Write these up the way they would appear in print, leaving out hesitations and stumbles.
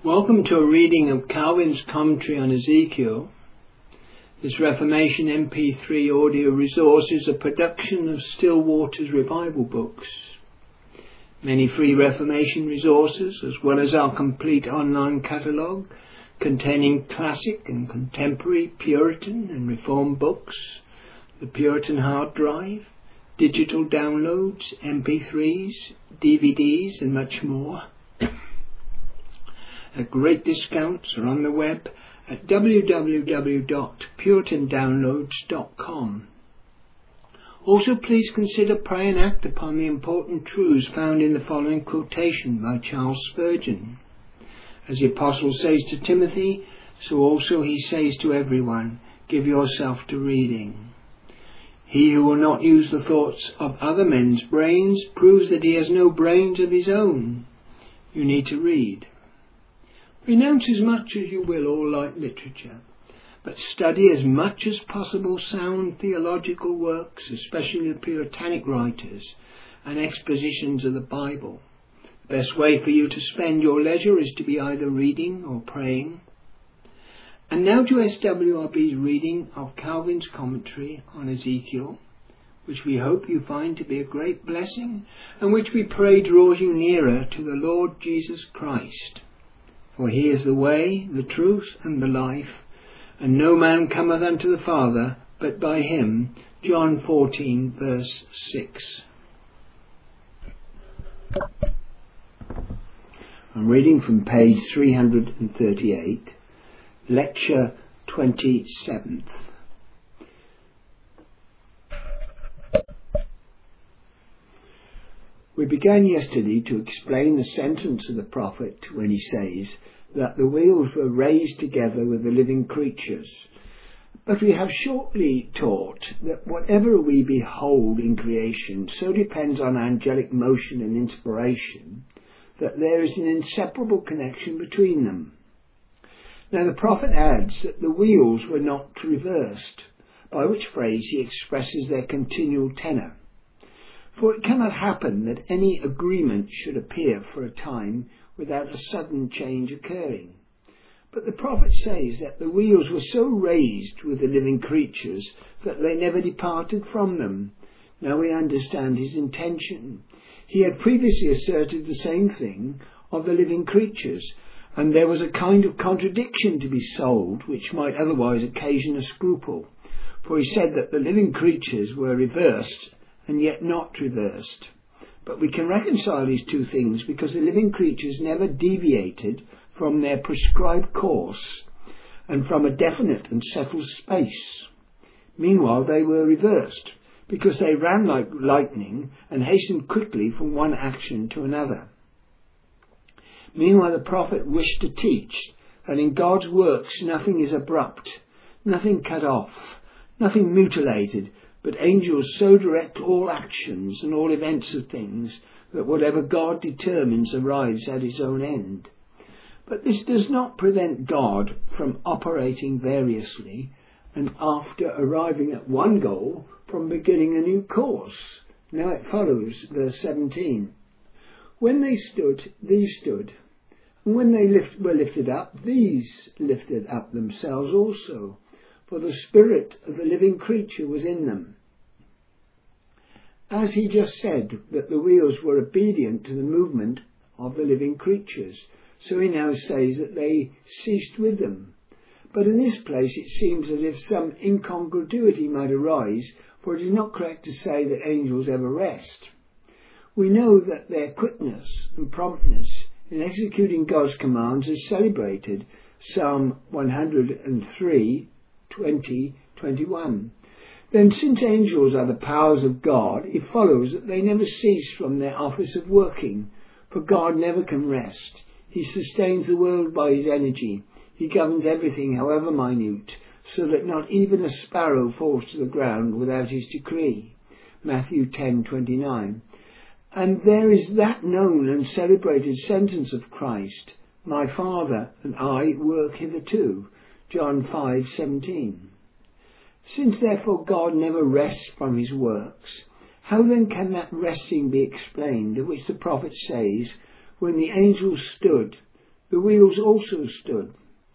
Welcome to a reading of Calvin's commentary on Ezekiel. This Reformation MP3 audio resource is a production of Still Waters Revival Books. Many free Reformation resources, as well as our complete online catalogue containing classic and contemporary Puritan and Reformed books, the Puritan hard drive, digital downloads, MP3s, DVDs and much more, at great discounts, are on the web at www.puritandownloads.com. Also, please consider, pray and act upon the important truths found in the following quotation by Charles Spurgeon. As the Apostle says to Timothy, so also he says to everyone, give yourself to reading. He who will not use the thoughts of other men's brains proves that he has no brains of his own. You need to read. Renounce as much as you will all light literature, but study as much as possible sound theological works, especially the Puritanic writers and expositions of the Bible. The best way for you to spend your leisure is to be either reading or praying. And now to SWRB's reading of Calvin's commentary on Ezekiel, which we hope you find to be a great blessing, and which we pray draws you nearer to the Lord Jesus Christ. For he is the way, the truth, and the life, and no man cometh unto the Father but by him. John 14, verse 6. I'm reading from page 338, lecture 27th. We began yesterday to explain the sentence of the prophet when he says that the wheels were raised together with the living creatures. But we have shortly taught that whatever we behold in creation so depends on angelic motion and inspiration that there is an inseparable connection between them. Now the prophet adds that the wheels were not reversed, by which phrase he expresses their continual tenor. For it cannot happen that any agreement should appear for a time without a sudden change occurring. But the prophet says that the wheels were so raised with the living creatures that they never departed from them. Now we understand his intention. He had previously asserted the same thing of the living creatures, and there was a kind of contradiction to be solved which might otherwise occasion a scruple. For he said that the living creatures were reversed and yet not reversed. But we can reconcile these two things because the living creatures never deviated from their prescribed course and from a definite and settled space. Meanwhile they were reversed because they ran like lightning and hastened quickly from one action to another. Meanwhile the prophet wished to teach that in God's works nothing is abrupt, nothing cut off, nothing mutilated, but angels so direct all actions and all events of things that whatever God determines arrives at his own end. But this does not prevent God from operating variously and after arriving at one goal from beginning a new course. Now it follows, verse 17. When they stood, these stood. And when they were lifted up, these lifted up themselves also. For the spirit of the living creature was in them. As he just said that the wheels were obedient to the movement of the living creatures, so he now says that they ceased with them. But in this place it seems as if some incongruity might arise, for it is not correct to say that angels ever rest. We know that their quickness and promptness in executing God's commands is celebrated. Psalm 103, 20, 21. Then since angels are the powers of God, it follows that they never cease from their office of working, for God never can rest. He sustains the world by his energy. He governs everything, however minute, so that not even a sparrow falls to the ground without his decree. Matthew 10:29. And there is that known and celebrated sentence of Christ, my Father and I work hitherto. John 5:17. Since therefore God never rests from his works, how then can that resting be explained of which the prophet says, when the angels stood, the wheels also stood.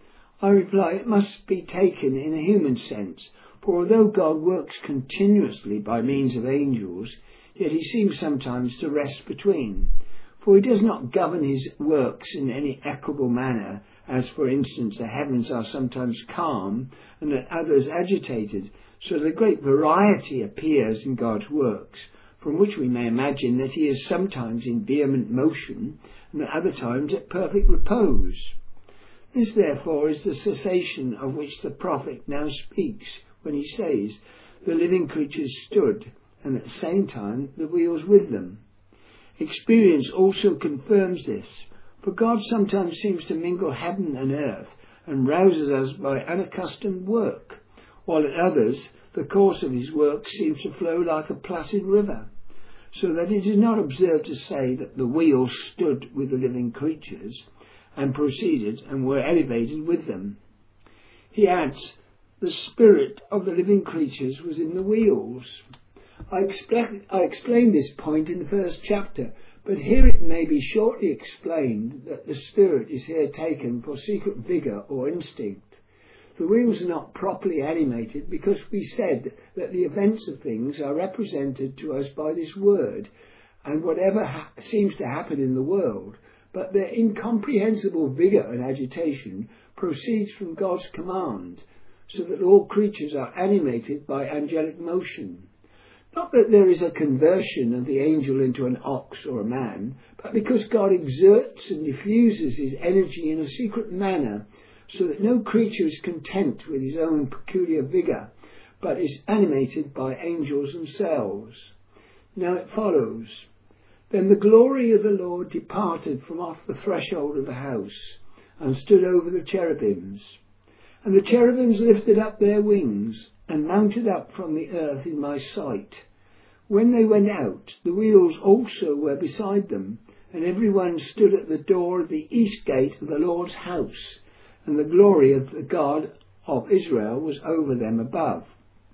I reply, it must be taken in a human sense, for although God works continuously by means of angels, yet he seems sometimes to rest between. For he does not govern his works in any equable manner, as for instance the heavens are sometimes calm and at others agitated, so that a great variety appears in God's works, from which we may imagine that he is sometimes in vehement motion and at other times at perfect repose. This therefore is the cessation of which the prophet now speaks when he says, the living creatures stood, and at the same time the wheels with them. Experience also confirms this, for God sometimes seems to mingle heaven and earth and rouses us by unaccustomed work, while at others the course of his work seems to flow like a placid river, so that it is not absurd to say that the wheels stood with the living creatures and proceeded and were elevated with them. He adds, the spirit of the living creatures was in the wheels. I explained this point in the first chapter, but here it may be shortly explained that the spirit is here taken for secret vigour or instinct. The wheels are not properly animated because we said that the events of things are represented to us by this word and whatever seems to happen in the world, but their incomprehensible vigour and agitation proceeds from God's command, so that all creatures are animated by angelic motion. Not that there is a conversion of the angel into an ox or a man, but because God exerts and diffuses his energy in a secret manner, so that no creature is content with his own peculiar vigour, but is animated by angels themselves. Now it follows, then the glory of the Lord departed from off the threshold of the house, and stood over the cherubims. And the cherubims lifted up their wings, and mounted up from the earth in my sight. When they went out, the wheels also were beside them, and every one stood at the door of the east gate of the Lord's house, and the glory of the God of Israel was over them above.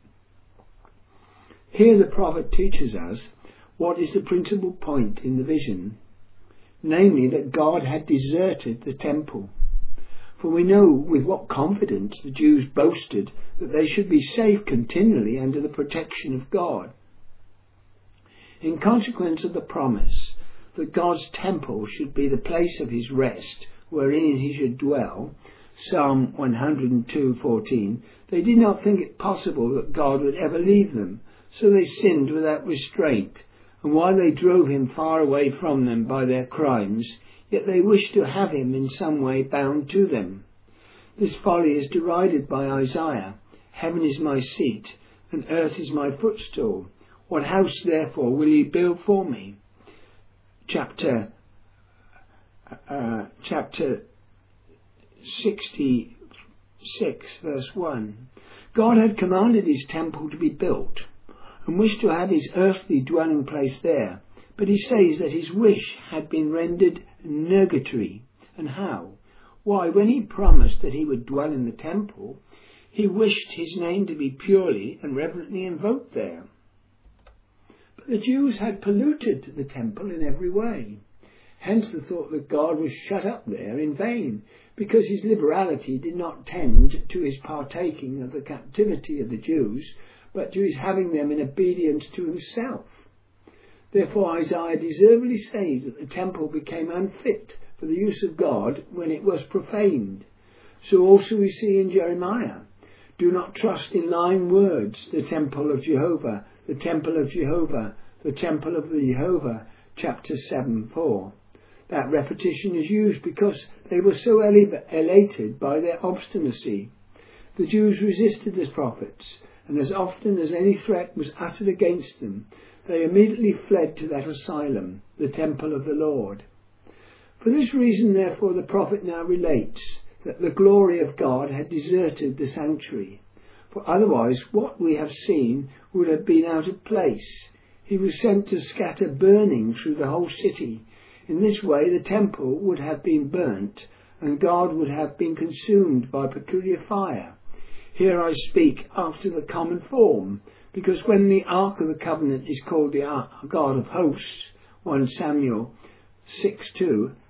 Here the prophet teaches us what is the principal point in the vision, namely that God had deserted the temple. For we know with what confidence the Jews boasted that they should be safe continually under the protection of God. In consequence of the promise that God's temple should be the place of his rest, wherein he should dwell, Psalm 102:14, they did not think it possible that God would ever leave them, so they sinned without restraint, and while they drove him far away from them by their crimes, yet they wished to have him in some way bound to them. This folly is derided by Isaiah. Heaven is my seat, and earth is my footstool. What house, therefore, will ye build for me? Chapter 66, verse 1. God had commanded his temple to be built, and wished to have his earthly dwelling place there. But he says that his wish had been rendered nugatory. And how? Why, when he promised that he would dwell in the temple, he wished his name to be purely and reverently invoked there. But the Jews had polluted the temple in every way. Hence the thought that God was shut up there in vain, because his liberality did not tend to his partaking of the captivity of the Jews, but to his having them in obedience to himself. Therefore Isaiah deservedly says that the temple became unfit for the use of God when it was profaned. So also we see in Jeremiah, do not trust in lying words, the temple of Jehovah, the temple of Jehovah, the temple of the Jehovah, chapter 7:4. That repetition is used because they were so elated by their obstinacy. The Jews resisted the prophets, and as often as any threat was uttered against them, they immediately fled to that asylum, the temple of the Lord. For this reason, therefore, the prophet now relates that the glory of God had deserted the sanctuary. For otherwise, what we have seen would have been out of place. He was sent to scatter burning through the whole city. In this way, the temple would have been burnt, and God would have been consumed by peculiar fire. Here I speak after the common form, because when the Ark of the Covenant is called the God of Hosts, 1 Samuel 6:2,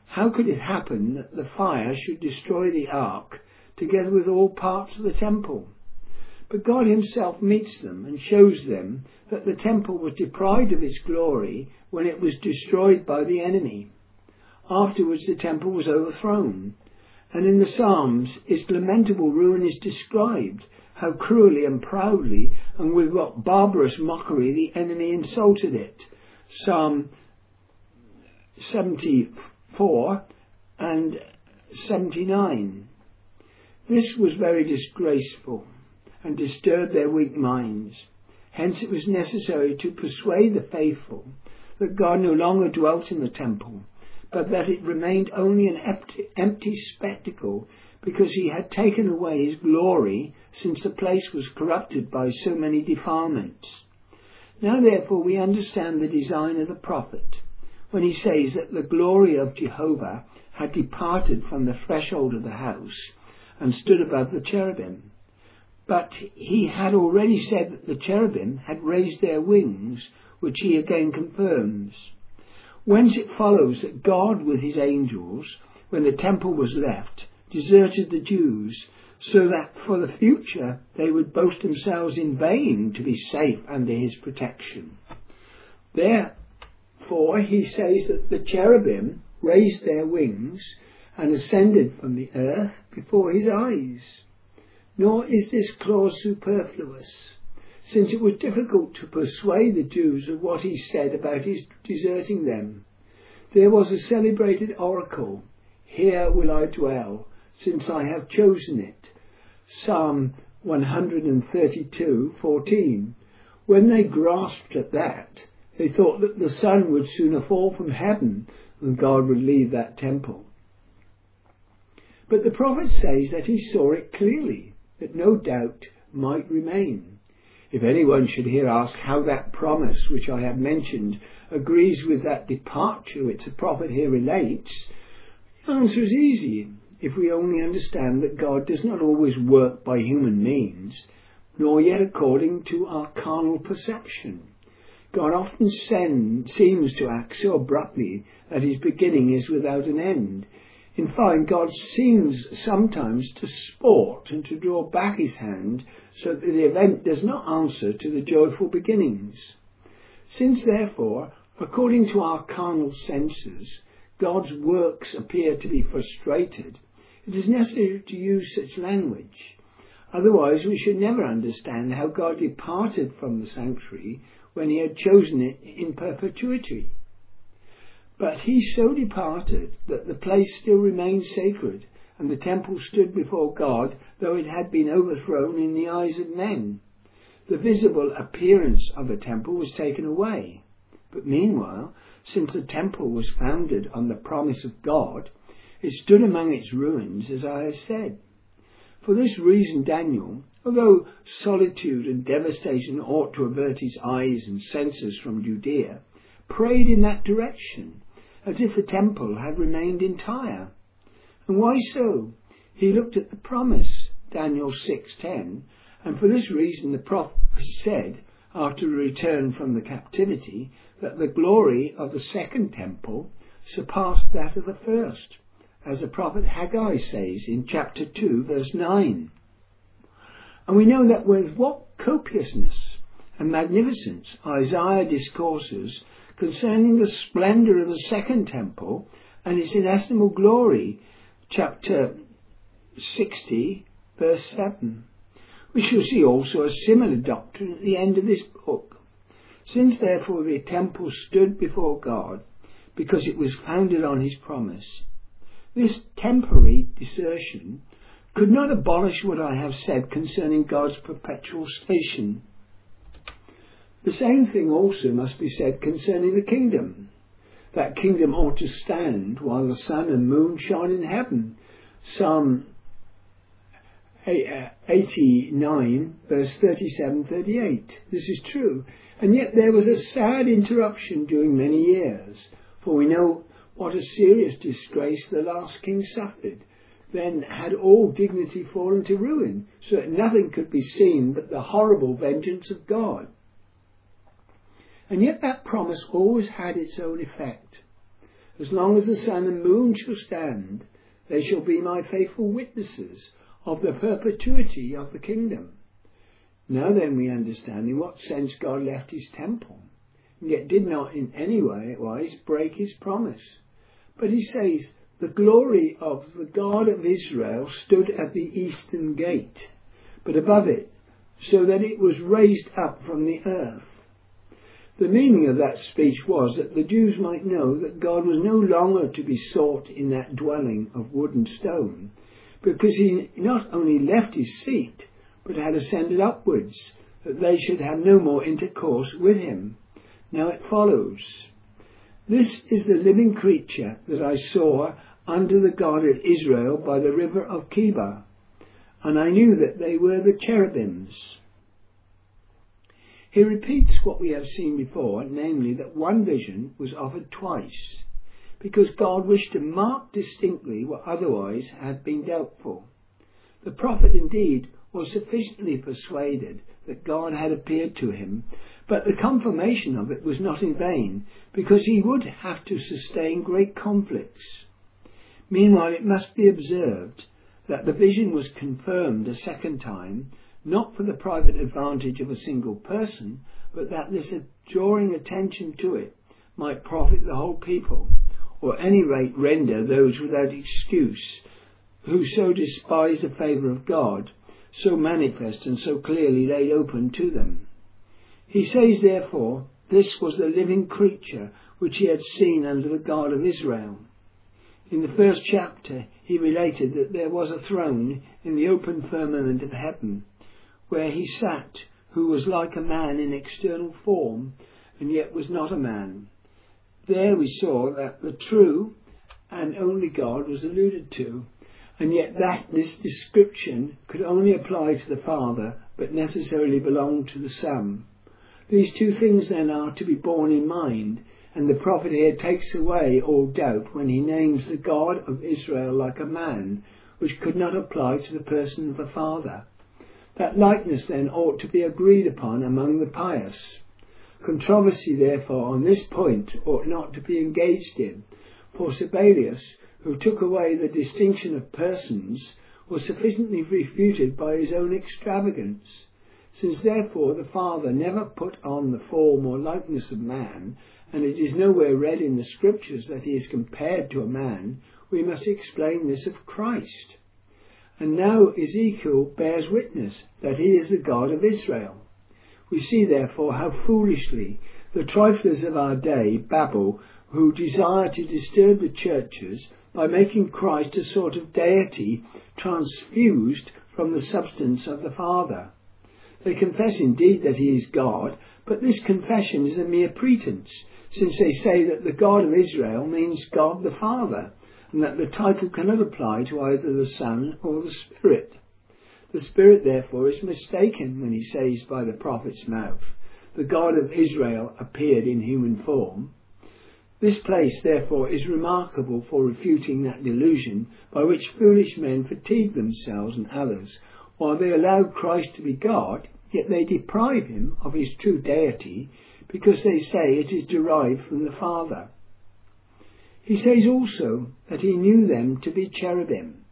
How could it happen that the fire should destroy the ark together with all parts of the temple? But God himself meets them and shows them that the temple was deprived of its glory when it was destroyed by the enemy. Afterwards the temple was overthrown, and in the Psalms its lamentable ruin is described, how cruelly and proudly and with what barbarous mockery the enemy insulted it. Psalm 74 and 79. This was very disgraceful and disturbed their weak minds. Hence it was necessary to persuade the faithful that God no longer dwelt in the temple, but that it remained only an empty spectacle, because he had taken away his glory, since the place was corrupted by so many defilements. Now therefore we understand the design of the prophet, when he says that the glory of Jehovah had departed from the threshold of the house, and stood above the cherubim. But he had already said that the cherubim had raised their wings, which he again confirms. Whence it follows that God with his angels, when the temple was left, deserted the Jews, so that for the future they would boast themselves in vain to be safe under his protection. Therefore he says that the cherubim raised their wings and ascended from the earth before his eyes. Nor is this clause superfluous, since it was difficult to persuade the Jews of what he said about his deserting them. There was a celebrated oracle, "Here will I dwell, since I have chosen it." Psalm 132:14. When they grasped at that, they thought that the sun would sooner fall from heaven than God would leave that temple. But the prophet says that he saw it clearly, that no doubt might remain. If anyone should here ask how that promise which I have mentioned agrees with that departure which the prophet here relates, the answer is easy, if we only understand that God does not always work by human means, nor yet according to our carnal perception. God often seems to act so abruptly that his beginning is without an end. In fine, God seems sometimes to sport and to draw back his hand so that the event does not answer to the joyful beginnings. Since, therefore, according to our carnal senses, God's works appear to be frustrated, it is necessary to use such language. Otherwise, we should never understand how God departed from the sanctuary when he had chosen it in perpetuity. But he so departed that the place still remained sacred, and the temple stood before God, though it had been overthrown in the eyes of men. The visible appearance of the temple was taken away. But meanwhile, since the temple was founded on the promise of God, it stood among its ruins, as I have said. For this reason Daniel, although solitude and devastation ought to avert his eyes and senses from Judea, prayed in that direction, as if the temple had remained entire. And why so? He looked at the promise, Daniel 6:10, and for this reason the prophet said, after a return from the captivity, that the glory of the second temple surpassed that of the first, as the prophet Haggai says in chapter 2, verse 9. And we know that with what copiousness and magnificence Isaiah discourses concerning the splendour of the second temple and its inestimable glory, chapter 60, verse 7. We shall see also a similar doctrine at the end of this book. Since therefore the temple stood before God, because it was founded on his promise, this temporary desertion could not abolish what I have said concerning God's perpetual station. The same thing also must be said concerning the kingdom. That kingdom ought to stand while the sun and moon shine in heaven. Psalm 89, verse 37-38. This is true. And yet there was a sad interruption during many years, for we know what a serious disgrace the last king suffered. Then had all dignity fallen to ruin, so that nothing could be seen but the horrible vengeance of God. And yet that promise always had its own effect. As long as the sun and moon shall stand, they shall be my faithful witnesses of the perpetuity of the kingdom. Now then we understand in what sense God left his temple, and yet did not in any wise break his promise. But he says, the glory of the God of Israel stood at the eastern gate, but above it, so that it was raised up from the earth. The meaning of that speech was that the Jews might know that God was no longer to be sought in that dwelling of wood and stone, because he not only left his seat, but had ascended upwards, that they should have no more intercourse with him. Now it follows, this is the living creature that I saw under the God of Israel by the river of Chebar, and I knew that they were the cherubims. He repeats what we have seen before, namely that one vision was offered twice, because God wished to mark distinctly what otherwise had been doubtful. The prophet indeed was sufficiently persuaded that God had appeared to him, but the confirmation of it was not in vain, because he would have to sustain great conflicts. Meanwhile, it must be observed that the vision was confirmed a second time, not for the private advantage of a single person, but that this drawing attention to it might profit the whole people, or at any rate render those without excuse, who so despise the favour of God, so manifest and so clearly laid open to them. He says, therefore, this was the living creature which he had seen under the God of Israel. In the first chapter he related that there was a throne in the open firmament of heaven, where he sat, who was like a man in external form, and yet was not a man. There we saw that the true and only God was alluded to, and yet that this description could only apply to the Father, but necessarily belonged to the Son. These two things then are to be borne in mind, and the prophet here takes away all doubt when he names the God of Israel like a man, which could not apply to the person of the Father. That likeness then ought to be agreed upon among the pious. Controversy therefore on this point ought not to be engaged in, for Sabellius, who took away the distinction of persons, was sufficiently refuted by his own extravagance. Since therefore the Father never put on the form or likeness of man, and it is nowhere read in the Scriptures that he is compared to a man, we must explain this of Christ. And now Ezekiel bears witness that he is the God of Israel. We see therefore how foolishly the triflers of our day babble, who desire to disturb the churches by making Christ a sort of deity transfused from the substance of the Father. They confess indeed that he is God, but this confession is a mere pretence, since they say that the God of Israel means God the Father, and that the title cannot apply to either the Son or the Spirit. The Spirit therefore is mistaken when he says by the prophet's mouth, the God of Israel appeared in human form. This place therefore is remarkable for refuting that delusion by which foolish men fatigue themselves and others, while they allow Christ to be God, yet they deprive him of his true deity, because they say it is derived from the Father. He says also that he knew them to be cherubim.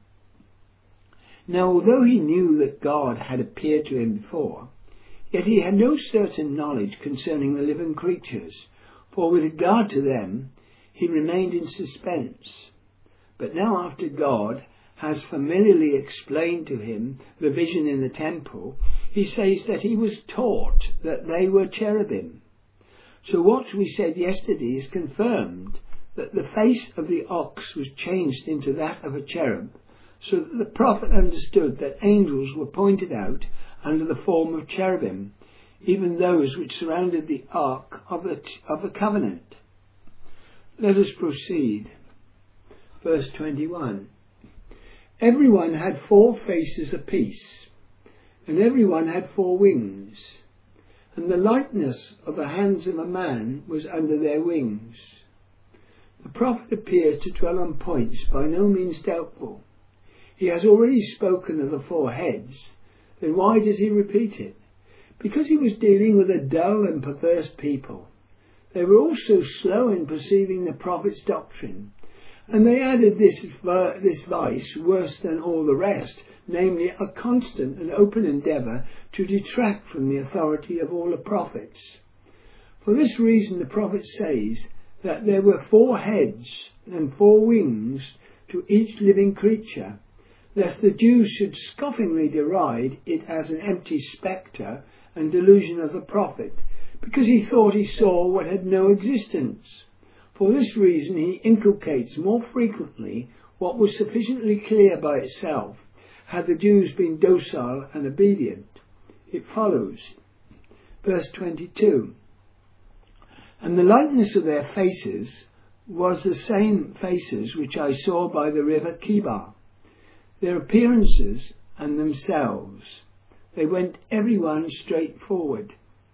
Now, although he knew that God had appeared to him before, yet he had no certain knowledge concerning the living creatures, for with regard to them he remained in suspense. But now, after God has familiarly explained to him the vision in the temple, he says that he was taught that they were cherubim. So what we said yesterday is confirmed, that the face of the ox was changed into that of a cherub, so that the prophet understood that angels were pointed out under the form of cherubim, even those which surrounded the ark of the covenant. Let us proceed. Verse 21. Everyone had 4 faces apiece, and everyone had 4 wings, and the likeness of the hands of a man was under their wings. The prophet appears to dwell on points by no means doubtful. He has already spoken of the 4 heads, then why does he repeat it? Because he was dealing with a dull and perverse people. They were also slow in perceiving the prophet's doctrine, and they added this vice worse than all the rest, namely a constant and open endeavour to detract from the authority of all the prophets. For this reason the prophet says that there were 4 heads and 4 wings to each living creature, lest the Jews should scoffingly deride it as an empty spectre and delusion of the prophet, because he thought he saw what had no existence. For this reason he inculcates more frequently what was sufficiently clear by itself, had the Jews been docile and obedient. It follows, verse 22, "And the likeness of their faces was the same faces which I saw by the river Chebar. Their appearances and themselves, they went every one straight forward."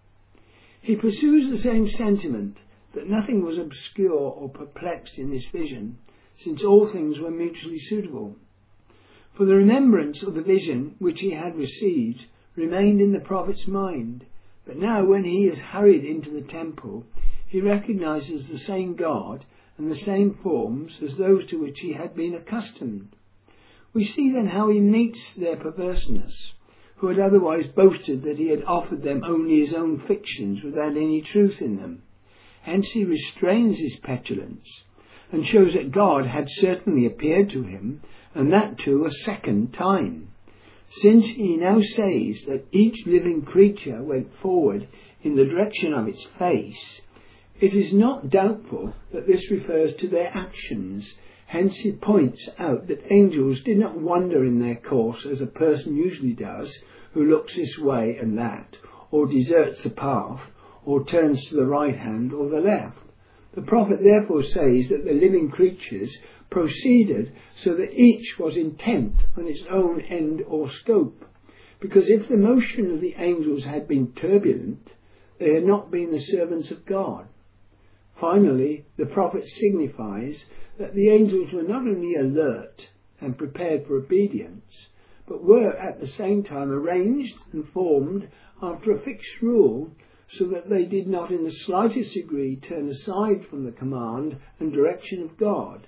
He pursues the same sentiment, that nothing was obscure or perplexed in this vision, since all things were mutually suitable. For the remembrance of the vision which he had received remained in the prophet's mind, but now when he is hurried into the temple, he recognizes the same God and the same forms as those to which he had been accustomed. We see then how he meets their perverseness, who had otherwise boasted that he had offered them only his own fictions without any truth in them. Hence he restrains his petulance, and shows that God had certainly appeared to him, and that too a second time. Since he now says that each living creature went forward in the direction of its face, it is not doubtful that this refers to their actions. Hence he points out that angels did not wander in their course as a person usually does, who looks this way and that, or deserts the path, or turns to the right hand or the left. The prophet therefore says that the living creatures proceeded so that each was intent on its own end or scope, because if the motion of the angels had been turbulent, they had not been the servants of God. Finally, the prophet signifies that the angels were not only alert and prepared for obedience, but were at the same time arranged and formed after a fixed rule, so that they did not in the slightest degree turn aside from the command and direction of God.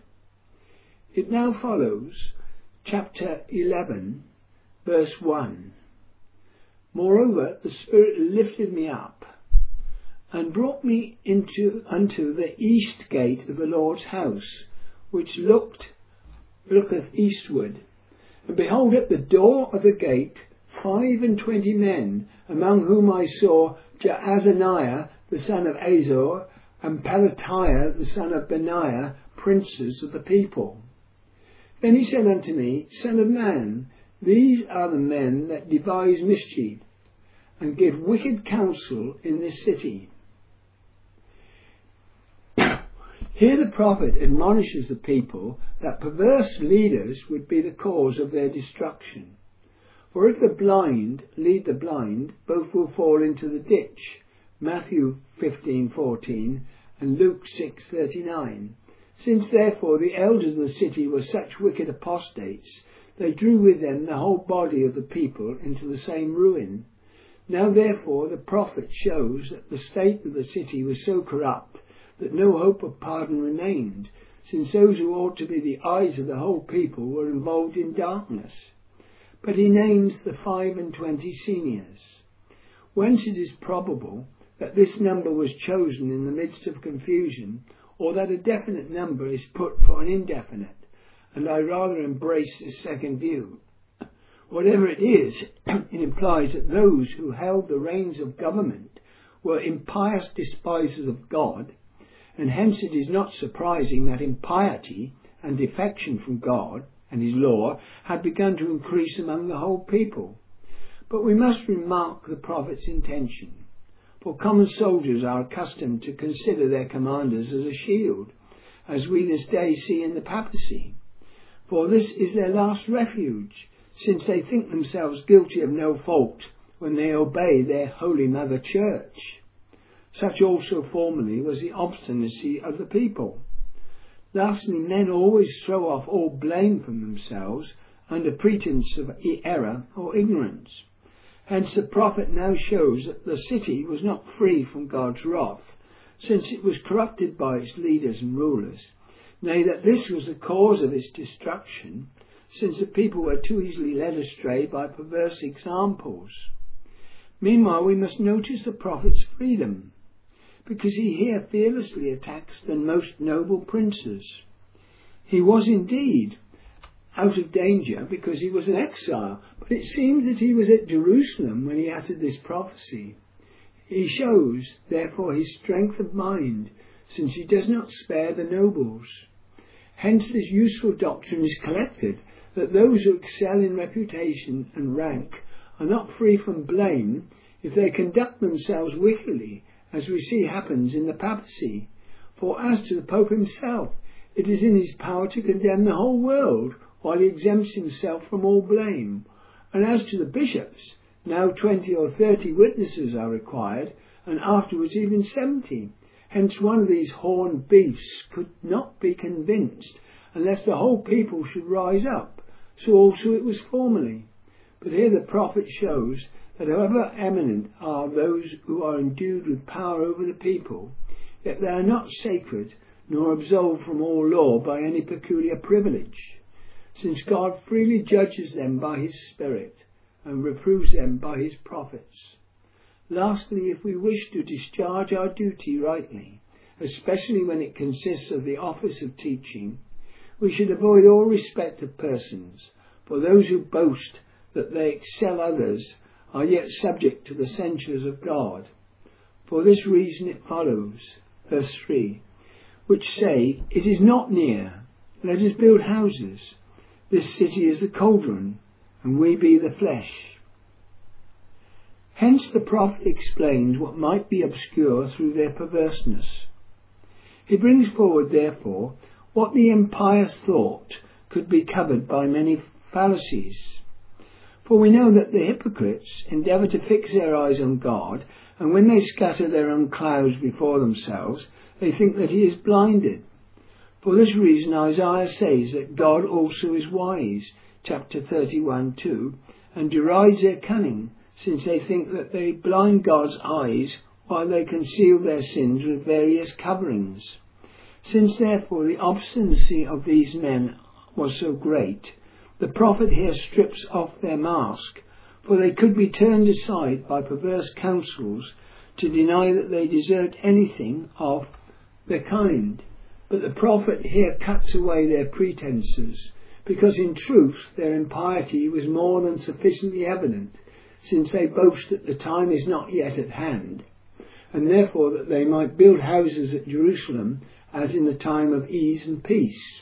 It now follows, chapter 11, verse 1. "Moreover, the Spirit lifted me up, and brought me unto the east gate of the Lord's house, which looketh eastward. And behold, at the door of the gate 25 men, among whom I saw Jaazaniah the son of Azor, and Pelatiah the son of Benaiah, princes of the people. Then he said unto me, Son of man, these are the men that devise mischief, and give wicked counsel in this city." Here the prophet admonishes the people that perverse leaders would be the cause of their destruction. For if the blind lead the blind, both will fall into the ditch. Matthew 15:14 and Luke 6:39. Since therefore the elders of the city were such wicked apostates, they drew with them the whole body of the people into the same ruin. Now therefore the prophet shows that the state of the city was so corrupt that no hope of pardon remained, since those who ought to be the eyes of the whole people were involved in darkness. But he names the 25 seniors, whence it is probable that this number was chosen in the midst of confusion, or that a definite number is put for an indefinite, and I rather embrace this second view. Whatever it is, it implies that those who held the reins of government were impious despisers of God, and hence it is not surprising that impiety and defection from God and his law had begun to increase among the whole people. But we must remark the prophet's intention, for common soldiers are accustomed to consider their commanders as a shield, as we this day see in the papacy. For this is their last refuge, since they think themselves guilty of no fault when they obey their Holy Mother Church. Such also formerly was the obstinacy of the people. Lastly, men always throw off all blame from themselves under pretence of error or ignorance. Hence the prophet now shows that the city was not free from God's wrath, since it was corrupted by its leaders and rulers, nay, that this was the cause of its destruction, since the people were too easily led astray by perverse examples. Meanwhile, we must notice the prophet's freedom, because he here fearlessly attacks the most noble princes. He was indeed out of danger because he was an exile, but it seems that he was at Jerusalem when he uttered this prophecy. He shows, therefore, his strength of mind, since he does not spare the nobles. Hence this useful doctrine is collected, that those who excel in reputation and rank are not free from blame if they conduct themselves wickedly, as we see happens in the papacy. For as to the Pope himself, it is in his power to condemn the whole world, while he exempts himself from all blame. And as to the bishops, now 20 or 30 witnesses are required, and afterwards even 70. Hence one of these horned beasts could not be convinced, unless the whole people should rise up. So also it was formerly. But here the prophet shows that however eminent are those who are endued with power over the people, yet they are not sacred, nor absolved from all law by any peculiar privilege, since God freely judges them by his Spirit, and reproves them by his prophets. Lastly, if we wish to discharge our duty rightly, especially when it consists of the office of teaching, we should avoid all respect of persons, for those who boast that they excel others are yet subject to the censures of God. For this reason it follows, verse 3, which say, "It is not near, let us build houses. This city is the cauldron, and we be the flesh." Hence the prophet explains what might be obscure through their perverseness. He brings forward, therefore, what the impious thought could be covered by many fallacies. For we know that the hypocrites endeavour to fix their eyes on God, and when they scatter their own clouds before themselves, they think that he is blinded. For this reason Isaiah says that God also is wise, chapter 31:2, and derides their cunning, since they think that they blind God's eyes while they conceal their sins with various coverings. Since therefore the obstinacy of these men was so great, the prophet here strips off their mask, for they could be turned aside by perverse counsels to deny that they deserved anything of the kind. But the prophet here cuts away their pretences, because in truth their impiety was more than sufficiently evident, since they boast that the time is not yet at hand, and therefore that they might build houses at Jerusalem as in the time of ease and peace.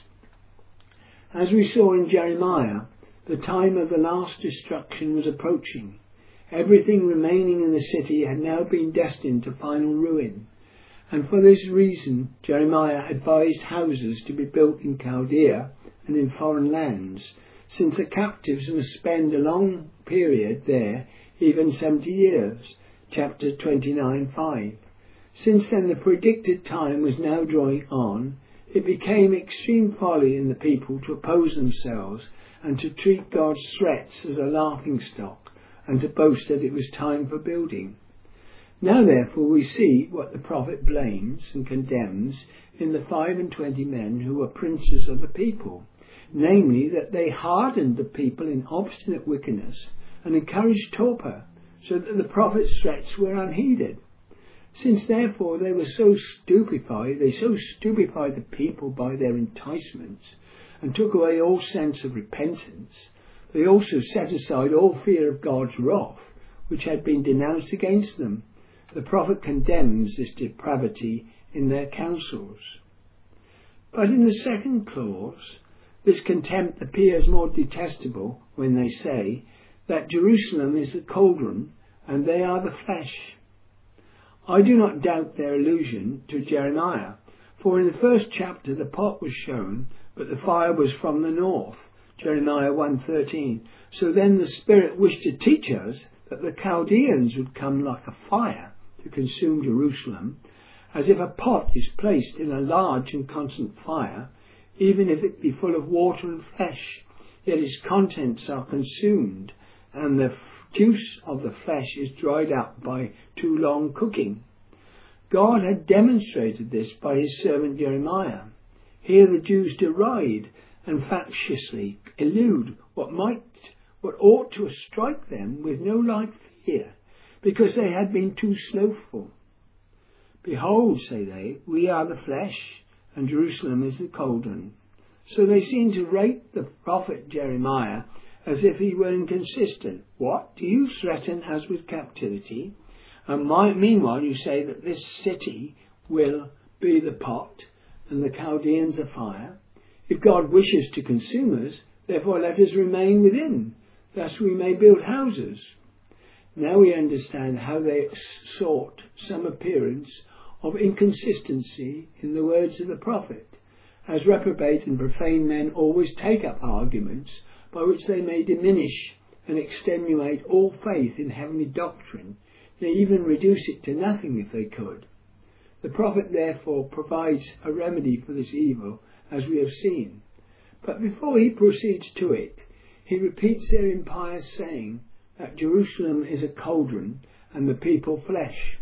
As we saw in Jeremiah, the time of the last destruction was approaching. Everything remaining in the city had now been destined to final ruin, and for this reason Jeremiah advised houses to be built in Chaldea and in foreign lands, since the captives must spend a long period there, even 70 years, chapter 29:5. Since then the predicted time was now drawing on, it became extreme folly in the people to oppose themselves and to treat God's threats as a laughing stock, and to boast that it was time for building. Now therefore we see what the prophet blames and condemns in the 25 men who were princes of the people, namely that they hardened the people in obstinate wickedness and encouraged torpor, so that the prophet's threats were unheeded. Since therefore they so stupefied the people by their enticements, and took away all sense of repentance, they also set aside all fear of God's wrath, which had been denounced against them. The prophet condemns this depravity in their counsels. But in the second clause, this contempt appears more detestable when they say that Jerusalem is the cauldron and they are the flesh. I do not doubt their allusion to Jeremiah, for in the first chapter the pot was shown, but the fire was from the north, Jeremiah 1:13. So then the Spirit wished to teach us that the Chaldeans would come like a fire to consume Jerusalem, as if a pot is placed in a large and constant fire, even if it be full of water and flesh, yet its contents are consumed, and the juice of the flesh is dried up by too long cooking. God had demonstrated this by his servant Jeremiah. Here the Jews deride and factiously elude what ought to strike them with no light fear, because they had been too slothful. Behold, say they, we are the flesh, and Jerusalem is the cauldron. So they seem to rate the prophet Jeremiah as if he were inconsistent. What? Do you threaten us with captivity? And meanwhile you say that this city will be the pot, and the Chaldeans the fire. If God wishes to consume us, therefore let us remain within, thus we may build houses. Now we understand how they sought some appearance of inconsistency in the words of the prophet, as reprobate and profane men always take up arguments by which they may diminish and extenuate all faith in heavenly doctrine, they even reduce it to nothing if they could. The prophet therefore provides a remedy for this evil, as we have seen. But before he proceeds to it, he repeats their impious saying that Jerusalem is a cauldron and the people flesh.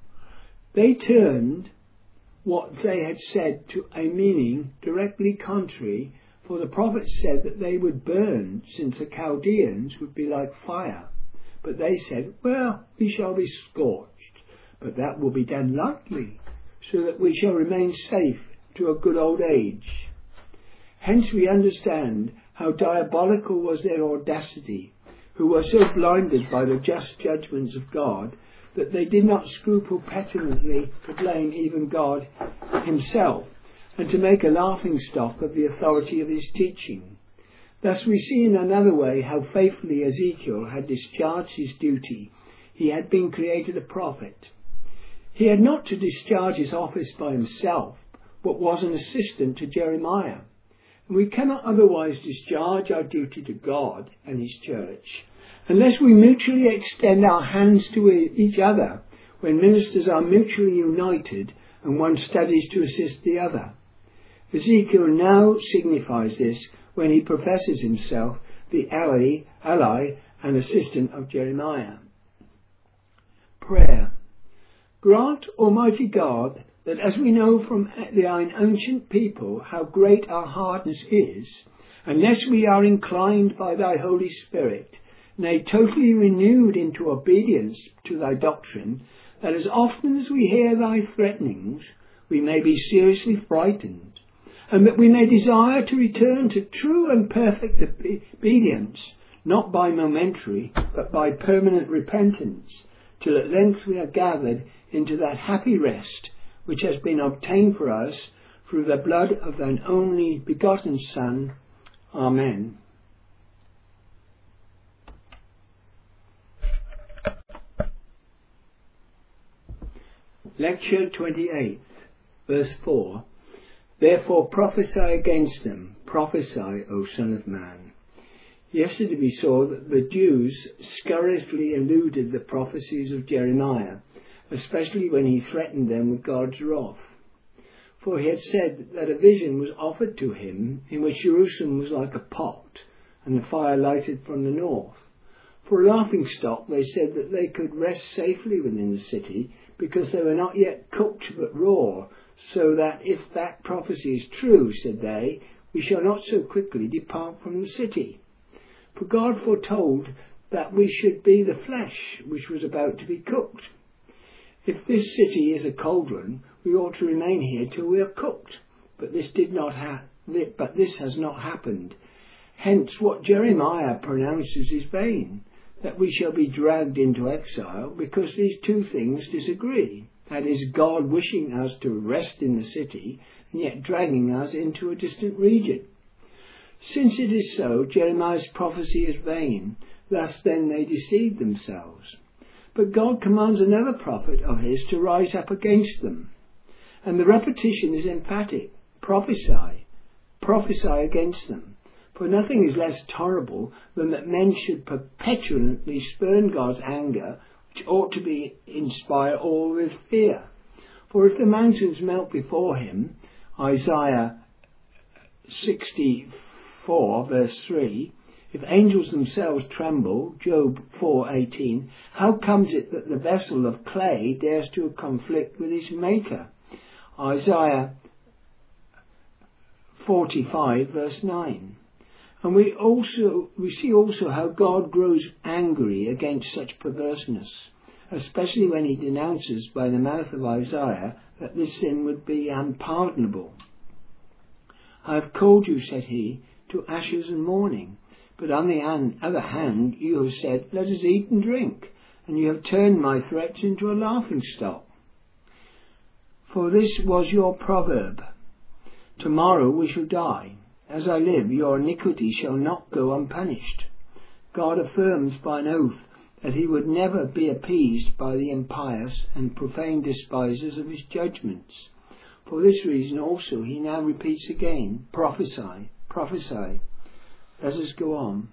They turned what they had said to a meaning directly contrary, for the prophet said that they would burn, since the Chaldeans would be like fire. But they said, well, we shall be scorched, but that will be done lightly, so that we shall remain safe to a good old age. Hence we understand how diabolical was their audacity, who were so blinded by the just judgments of God that they did not scruple petulantly to blame even God himself, and to make a laughingstock of the authority of his teaching. Thus we see in another way how faithfully Ezekiel had discharged his duty. He had been created a prophet. He had not to discharge his office by himself, but was an assistant to Jeremiah. And we cannot otherwise discharge our duty to God and his church unless we mutually extend our hands to each other when ministers are mutually united and one studies to assist the other. Ezekiel now signifies this when he professes himself the ally and assistant of Jeremiah. Prayer. Grant, Almighty God, that as we know from thine ancient people how great our hardness is, unless we are inclined by thy Holy Spirit, nay, totally renewed into obedience to thy doctrine, that as often as we hear thy threatenings, we may be seriously frightened, and that we may desire to return to true and perfect obedience, not by momentary, but by permanent repentance, till at length we are gathered into that happy rest which has been obtained for us through the blood of thine only begotten Son. Amen. Lecture 28, verse 4. Therefore prophesy against them, prophesy, O Son of Man. Yesterday we saw that the Jews scurrilously eluded the prophecies of Jeremiah, especially when he threatened them with God's wrath. For he had said that a vision was offered to him in which Jerusalem was like a pot, and the fire lighted from the north. For a laughingstock they said that they could rest safely within the city, because they were not yet cooked but raw, so that if that prophecy is true, said they, we shall not so quickly depart from the city. For God foretold that we should be the flesh which was about to be cooked. If this city is a cauldron, we ought to remain here till we are cooked. But this has not happened. Hence what Jeremiah pronounces is vain, that we shall be dragged into exile, because these two things disagree. That is, God wishing us to rest in the city, and yet dragging us into a distant region. Since it is so, Jeremiah's prophecy is vain. Thus then they deceive themselves. But God commands another prophet of his to rise up against them. And the repetition is emphatic. Prophesy. Prophesy against them. For nothing is less horrible than that men should perpetually spurn God's anger, which ought to inspire all with fear. For if the mountains melt before him, Isaiah 64 verse 3, If angels themselves tremble, Job 4:18, how comes it that the vessel of clay dares to conflict with his maker? Isaiah 45 verse 9. And we see also how God grows angry against such perverseness, especially when he denounces by the mouth of Isaiah that this sin would be unpardonable. I have called you, said he, to ashes and mourning, but on the other hand you have said, let us eat and drink, and you have turned my threats into a laughing stock. For this was your proverb, tomorrow we shall die. As I live, your iniquity shall not go unpunished. God affirms by an oath that he would never be appeased by the impious and profane despisers of his judgments. For this reason also he now repeats again, prophesy, prophesy. Let us go on.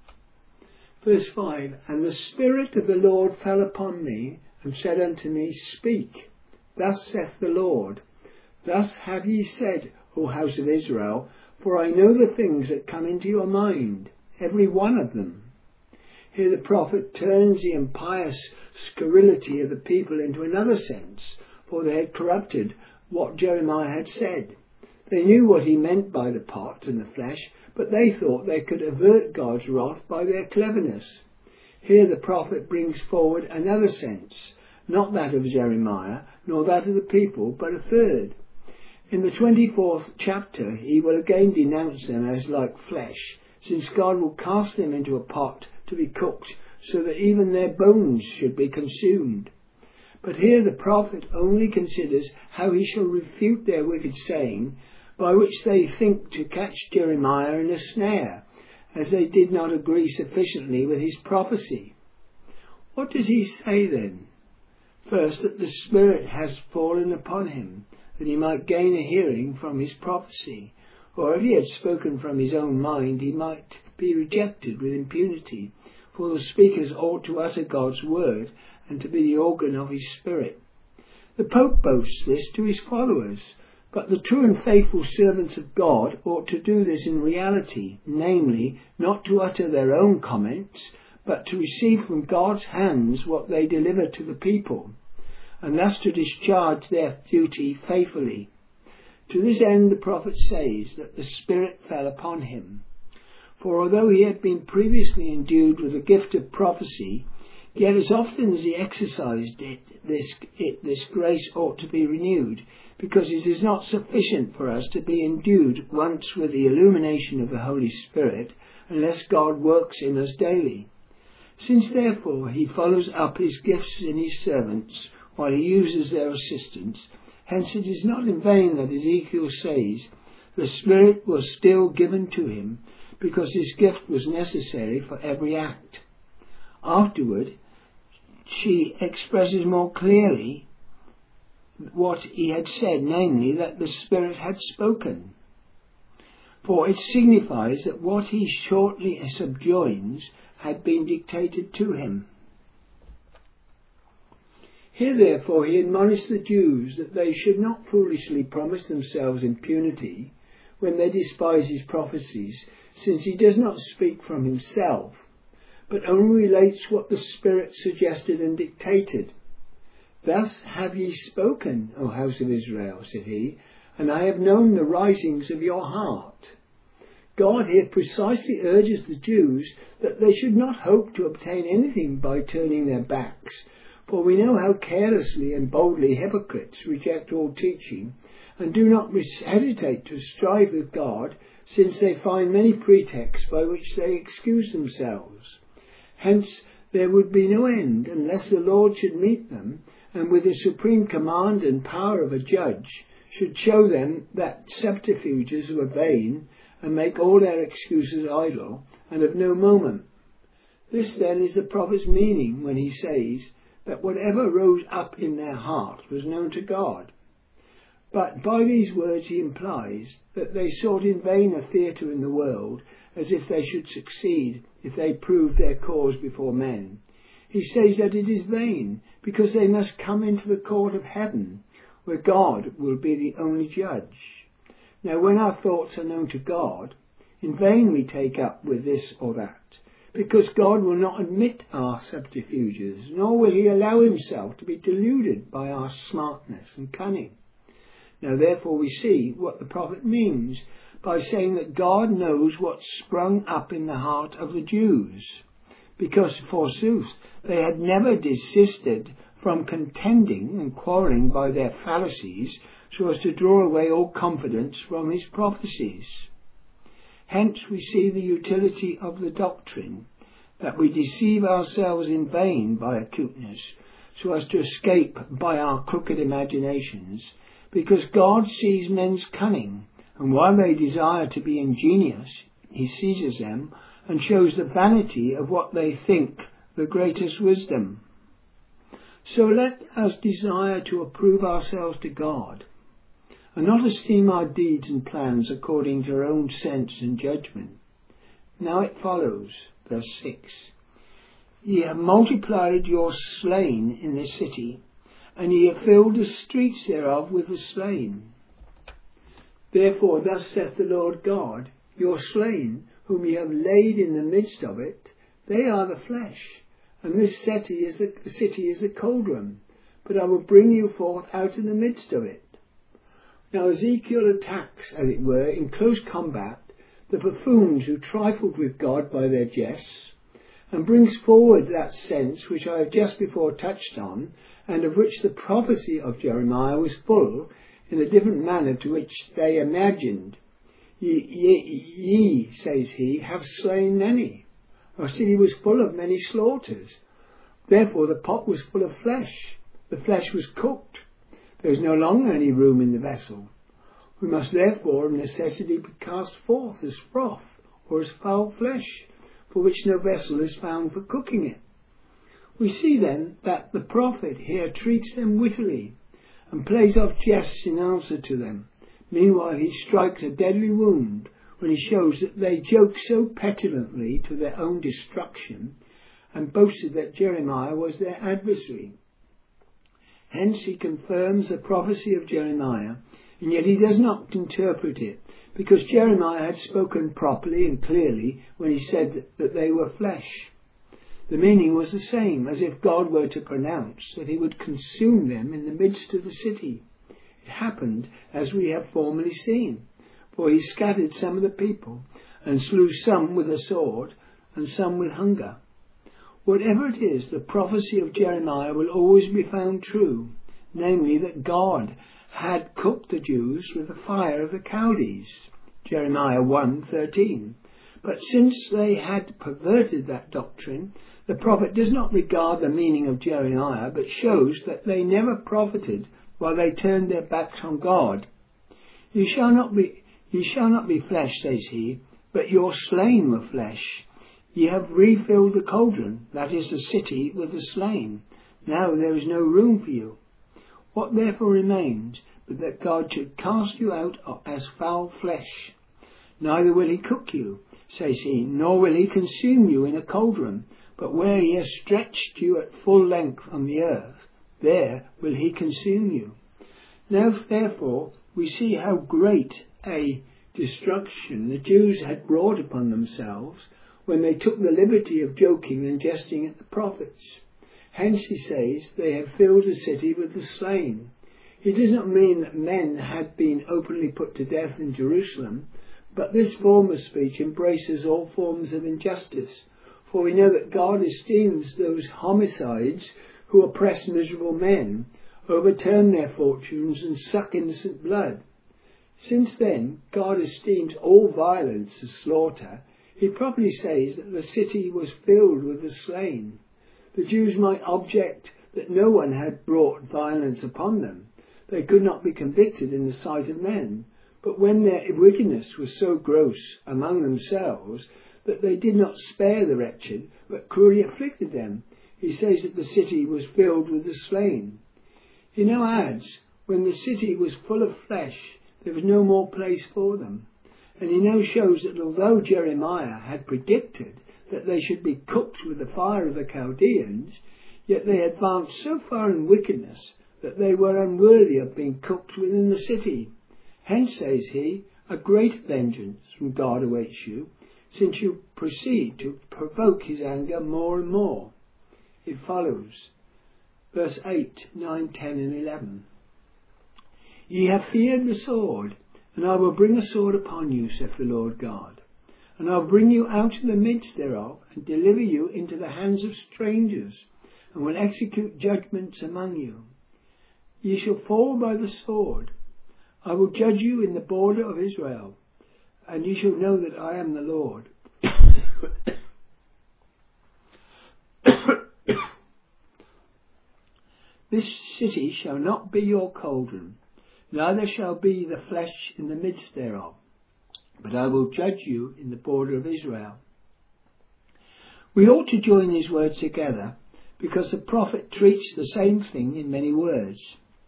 Verse 5, and the Spirit of the Lord fell upon me, and said unto me, speak. Thus saith the Lord, thus have ye said, O house of Israel, for I know the things that come into your mind, every one of them. Here the prophet turns the impious scurrility of the people into another sense, for they had corrupted what Jeremiah had said. They knew what he meant by the pot and the flesh, but they thought they could avert God's wrath by their cleverness. Here the prophet brings forward another sense, not that of Jeremiah, nor that of the people, but a third. In the 24th chapter he will again denounce them as like flesh, since God will cast them into a pot to be cooked, so that even their bones should be consumed. But here the prophet only considers how he shall refute their wicked saying, by which they think to catch Jeremiah in a snare, as they did not agree sufficiently with his prophecy. What does he say then? First, that the Spirit has fallen upon him, that he might gain a hearing from his prophecy, or if he had spoken from his own mind, he might be rejected with impunity, for the speakers ought to utter God's word and to be the organ of his Spirit. The Pope boasts this to his followers, but the true and faithful servants of God ought to do this in reality, namely, not to utter their own comments, but to receive from God's hands what they deliver to the people, and thus to discharge their duty faithfully. To this end the prophet says that the Spirit fell upon him. For although he had been previously endued with the gift of prophecy, yet as often as he exercised this grace ought to be renewed, because it is not sufficient for us to be endued once with the illumination of the Holy Spirit, unless God works in us daily. Since therefore he follows up his gifts in his servants, while he uses their assistance, hence it is not in vain that Ezekiel says, the Spirit was still given to him, because his gift was necessary for every act. Afterward, she expresses more clearly what he had said, namely, that the Spirit had spoken. For it signifies that what he shortly subjoins had been dictated to him. Here therefore he admonished the Jews that they should not foolishly promise themselves impunity when they despise his prophecies, since he does not speak from himself, but only relates what the Spirit suggested and dictated. Thus have ye spoken, O house of Israel, said he, and I have known the risings of your heart. God here precisely urges the Jews that they should not hope to obtain anything by turning their backs, for we know how carelessly and boldly hypocrites reject all teaching, and do not hesitate to strive with God, since they find many pretexts by which they excuse themselves. Hence there would be no end unless the Lord should meet them, and with the supreme command and power of a judge should show them that subterfuges were vain, and make all their excuses idle and of no moment. This then is the prophet's meaning when he says that whatever rose up in their heart was known to God. But by these words he implies that they sought in vain a theatre in the world, as if they should succeed if they proved their cause before men. He says that it is vain, because they must come into the court of heaven, where God will be the only judge. Now when our thoughts are known to God, In vain we take up with this or that, because God will not admit our subterfuges, nor will he allow himself to be deluded by our smartness and cunning. Now therefore we see what the prophet means by saying that God knows what's sprung up in the heart of the Jews, because forsooth they had never desisted from contending and quarrelling by their fallacies, so as to draw away all confidence from his prophecies. Hence we see the utility of the doctrine, that we deceive ourselves in vain by acuteness, so as to escape by our crooked imaginations, because God sees men's cunning, and while they desire to be ingenious, he seizes them and shows the vanity of what they think the greatest wisdom. So let us desire to approve ourselves to God, and not esteem our deeds and plans according to our own sense and judgment. Now it follows, verse 6, Ye have multiplied your slain in this city, and ye have filled the streets thereof with the slain. Therefore thus saith the Lord God, Your slain, whom ye have laid in the midst of it, they are the flesh, and this city is the cauldron, but I will bring you forth out of the midst of it. Now Ezekiel attacks, as it were, in close combat, the buffoons who trifled with God by their jests, and brings forward that sense which I have just before touched on, and of which the prophecy of Jeremiah was full, in a different manner to which they imagined. Ye, says he, have slain many. Our city was full of many slaughters. Therefore the pot was full of flesh. The flesh was cooked. There is no longer any room in the vessel. We must therefore of necessity be cast forth as froth, or as foul flesh, for which no vessel is found for cooking it. We see then that the prophet here treats them wittily, and plays off jests in answer to them. Meanwhile he strikes a deadly wound when he shows that they joke so petulantly to their own destruction, and boasted that Jeremiah was their adversary. Hence he confirms the prophecy of Jeremiah, and yet he does not interpret it, because Jeremiah had spoken properly and clearly when he said that they were flesh. The meaning was the same, as if God were to pronounce that he would consume them in the midst of the city. It happened as we have formerly seen, for he scattered some of the people, and slew some with a sword, and some with hunger. Whatever it is, the prophecy of Jeremiah will always be found true, namely that God had cooked the Jews with the fire of the Chaldees, Jeremiah 1:13. But since they had perverted that doctrine, the prophet does not regard the meaning of Jeremiah, but shows that they never profited while they turned their backs on God. Ye shall not be flesh, says he, but your slain were flesh. Ye have refilled the cauldron, that is the city, with the slain. Now there is no room for you. What therefore remains but that God should cast you out as foul flesh? Neither will he cook you, says he, nor will he consume you in a cauldron, but where he has stretched you at full length on the earth, there will he consume you. Now therefore we see how great a destruction the Jews had brought upon themselves when they took the liberty of joking and jesting at the prophets. Hence he says they have filled the city with the slain. It does not mean that men had been openly put to death in Jerusalem, but this form of speech embraces all forms of injustice, for we know that God esteems those homicides who oppress miserable men, overturn their fortunes and suck innocent blood. Since then God esteems all violence as slaughter, he properly says that the city was filled with the slain. The Jews might object that no one had brought violence upon them. They could not be convicted in the sight of men. But when their wickedness was so gross among themselves that they did not spare the wretched, but cruelly afflicted them, he says that the city was filled with the slain. He now adds, when the city was full of flesh, there was no more place for them. And he now shows that although Jeremiah had predicted that they should be cooked with the fire of the Chaldeans, yet they advanced so far in wickedness that they were unworthy of being cooked within the city. Hence, says he, A great vengeance from God awaits you, since you proceed to provoke his anger more and more. It follows, verse 8, 9, 10 and 11. Ye have feared the sword, and I will bring a sword upon you, saith the Lord God. And I will bring you out of the midst thereof, and deliver you into the hands of strangers, and will execute judgments among you. Ye shall fall by the sword. I will judge you in the border of Israel, and ye shall know that I am the Lord. This city shall not be your cauldron, neither shall be the flesh in the midst thereof, but I will judge you in the border of Israel. We ought to join these words together, because the prophet treats the same thing in many words.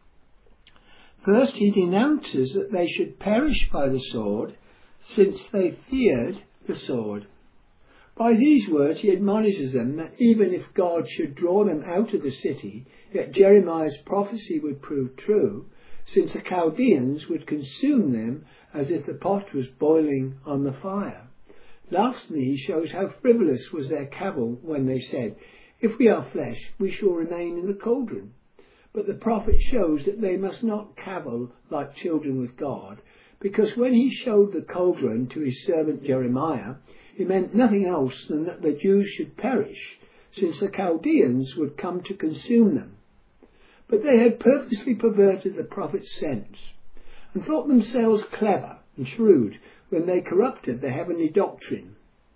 First, he denounces that they should perish by the sword, since they feared the sword. By these words he admonishes them that even if God should draw them out of the city, yet Jeremiah's prophecy would prove true, since the Chaldeans would consume them as if the pot was boiling on the fire. Lastly, he shows how frivolous was their cavil when they said, if we are flesh, we shall remain in the cauldron. But the prophet shows that they must not cavil like children with God, because when he showed the cauldron to his servant Jeremiah, he meant nothing else than that the Jews should perish, since the Chaldeans would come to consume them. But they had purposely perverted the prophet's sense, and thought themselves clever and shrewd when they corrupted the heavenly doctrine.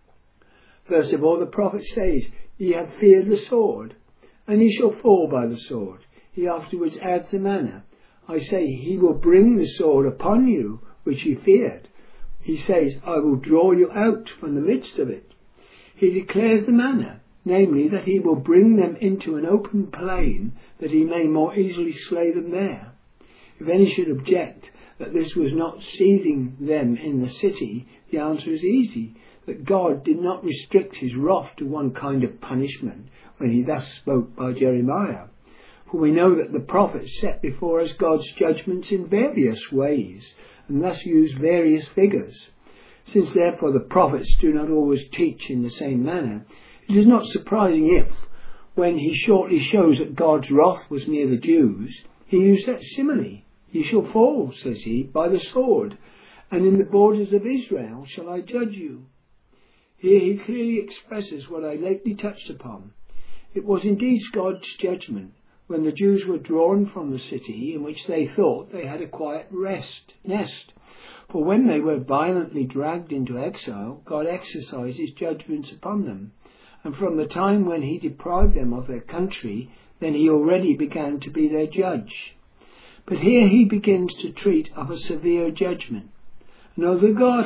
First of all, the prophet says, ye have feared the sword, and ye shall fall by the sword. He afterwards adds the manner. I say, he will bring the sword upon you, which ye feared. He says, I will draw you out from the midst of it. He declares the manner, namely that he will bring them into an open plain, that he may more easily slay them there. If any should object that this was not seething them in the city, the answer is easy, that God did not restrict his wrath to one kind of punishment when he thus spoke by Jeremiah. For we know that the prophets set before us God's judgments in various ways, and thus use various figures. Since therefore the prophets do not always teach in the same manner, it is not surprising if, when he shortly shows that God's wrath was near the Jews, he used that simile. Ye shall fall, says he, by the sword, and in the borders of Israel shall I judge you. Here he clearly expresses what I lately touched upon. It was indeed God's judgment when the Jews were drawn from the city in which they thought they had a quiet nest. For when they were violently dragged into exile, God exercised his judgments upon them. And from the time when he deprived them of their country, then he already began to be their judge. But here he begins to treat of a severe judgment. And although God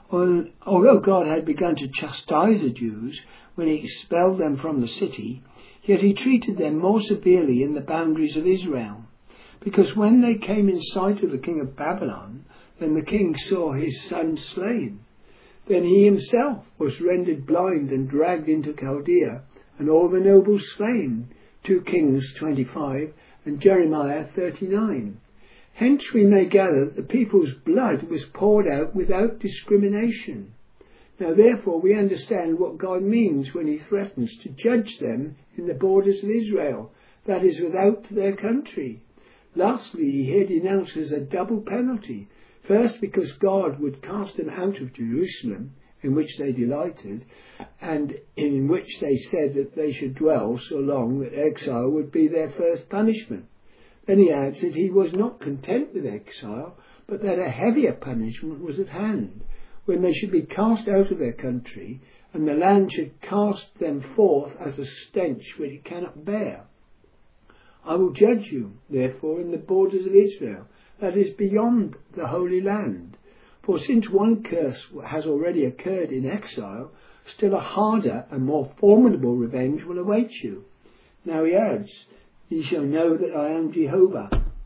had begun to chastise the Jews when he expelled them from the city, yet he treated them more severely in the boundaries of Israel. Because when they came in sight of the king of Babylon, then the king saw his son slain. Then he himself was rendered blind and dragged into Chaldea, and all the nobles slain. 2 Kings 25 and Jeremiah 39. Hence we may gather that the people's blood was poured out without discrimination. Now therefore we understand what God means when he threatens to judge them in the borders of Israel, that is, without their country. Lastly, he here denounces a double penalty. First, because God would cast them out of Jerusalem, in which they delighted, and in which they said that they should dwell so long that exile would be their first punishment. Then he adds that he was not content with exile, but that a heavier punishment was at hand, when they should be cast out of their country, and the land should cast them forth as a stench which it cannot bear. I will judge you, therefore, in the borders of Israel, that is, beyond the Holy Land. For since one curse has already occurred in exile, still a harder and more formidable revenge will await you. Now he adds, ye shall know that I am Jehovah.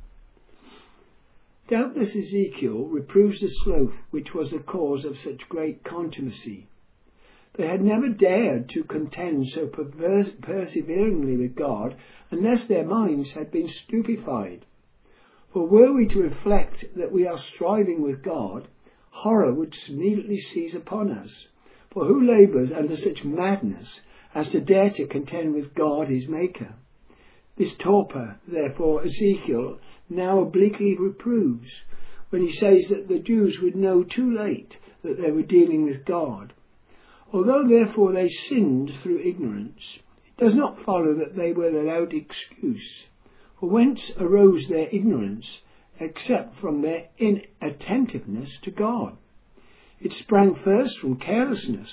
Doubtless Ezekiel reproves the sloth which was the cause of such great contumacy. They had never dared to contend so perseveringly with God unless their minds had been stupefied. For were we to reflect that we are striving with God, horror would immediately seize upon us. For who labours under such madness as to dare to contend with God his Maker? This torpor, therefore, Ezekiel now obliquely reproves, when he says that the Jews would know too late that they were dealing with God. Although therefore they sinned through ignorance, it does not follow that they were without excuse. For whence arose their ignorance, except from their inattentiveness to God? It sprang first from carelessness,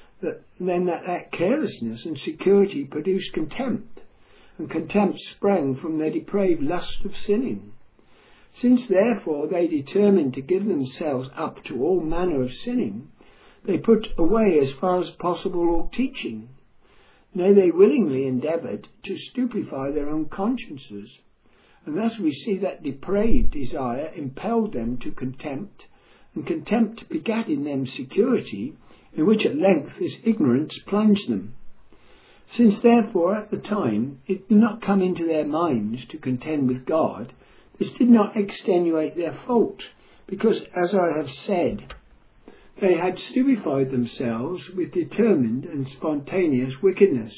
then that carelessness and security produced contempt, and contempt sprang from their depraved lust of sinning. Since therefore they determined to give themselves up to all manner of sinning, they put away as far as possible all teaching. Nay, they willingly endeavoured to stupefy their own consciences, and thus we see that depraved desire impelled them to contempt, and contempt begat in them security, in which at length this ignorance plunged them. Since therefore at the time it did not come into their minds to contend with God, this did not extenuate their fault, because, as I have said, they had stupefied themselves with determined and spontaneous wickedness.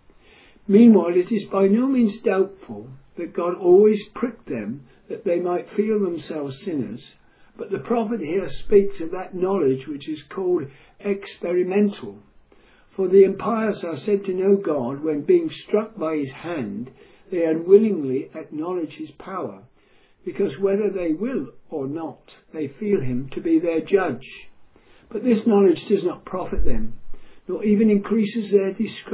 Meanwhile, it is by no means doubtful that God always pricked them that they might feel themselves sinners, but the prophet here speaks of that knowledge which is called experimental. For the impious are said to know God when, being struck by his hand, they unwillingly acknowledge his power, because whether they will or not, they feel him to be their judge. But this knowledge does not profit them, nor even increases their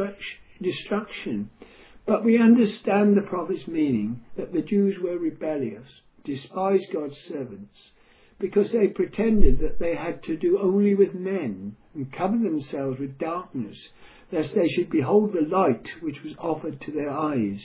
destruction. But we understand the prophet's meaning, that the Jews were rebellious, despised God's servants, because they pretended that they had to do only with men, and covered themselves with darkness, lest they should behold the light which was offered to their eyes.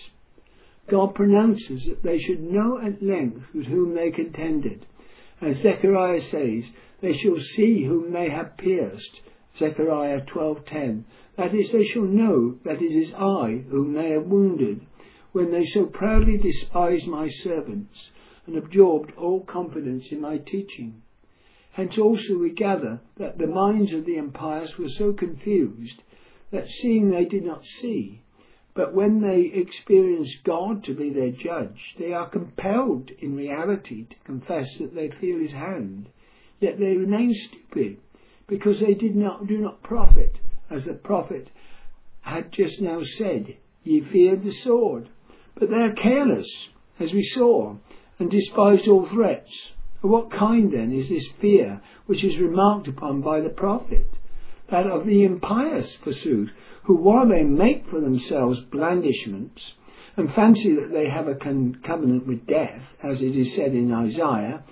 God pronounces that they should know at length with whom they contended. As Zechariah says, they shall see whom they have pierced, Zechariah 12:10. That is, they shall know that it is I whom they have wounded, when they so proudly despised my servants, and absorbed all confidence in my teaching. Hence also we gather that the minds of the impious were so confused, that seeing they did not see, but when they experience God to be their judge, they are compelled in reality to confess that they feel his hand, yet they remain stupid, because they do not profit, as the prophet had just now said, ye feared the sword. But they are careless, as we saw, and despised all threats. Of what kind then is this fear which is remarked upon by the prophet? That of the impious, forsooth, who while they make for themselves blandishments, and fancy that they have a covenant with death, as it is said in Isaiah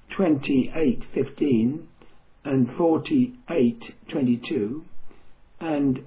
28:15 and 48:22 and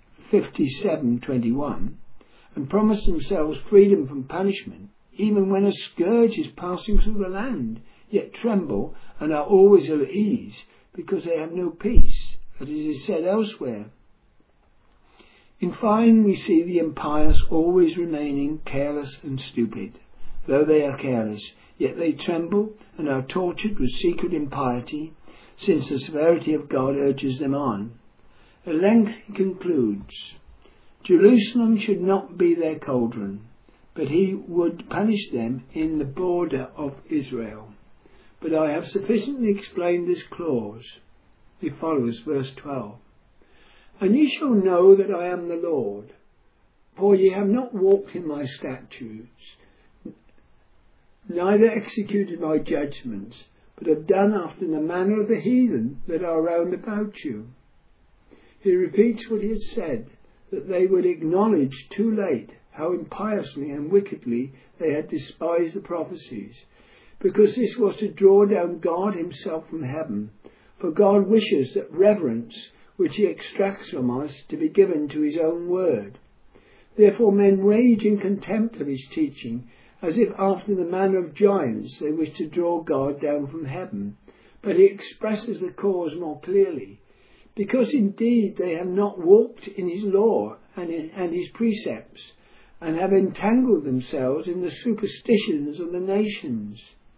57:21, and promise themselves freedom from punishment, even when a scourge is passing through the land, yet tremble and are always ill at ease, because they have no peace, as it is said elsewhere. In fine, we see the impious always remaining careless and stupid. Though they are careless, yet they tremble and are tortured with secret impiety, since the severity of God urges them on. At length he concludes, Jerusalem should not be their cauldron, but he would punish them in the border of Israel. But I have sufficiently explained this clause. It follows verse 12. And ye shall know that I am the Lord, for ye have not walked in my statutes, neither executed my judgments, but have done after the manner of the heathen that are round about you. He repeats what he has said, that they would acknowledge too late how impiously and wickedly they had despised the prophecies, because this was to draw down God himself from heaven. For God wishes that reverence which he extracts from us to be given to his own word. Therefore men rage in contempt of his teaching, as if after the manner of giants they wish to draw God down from heaven. But he expresses the cause more clearly, because indeed they have not walked in his law and his precepts, and have entangled themselves in the superstitions of the nations.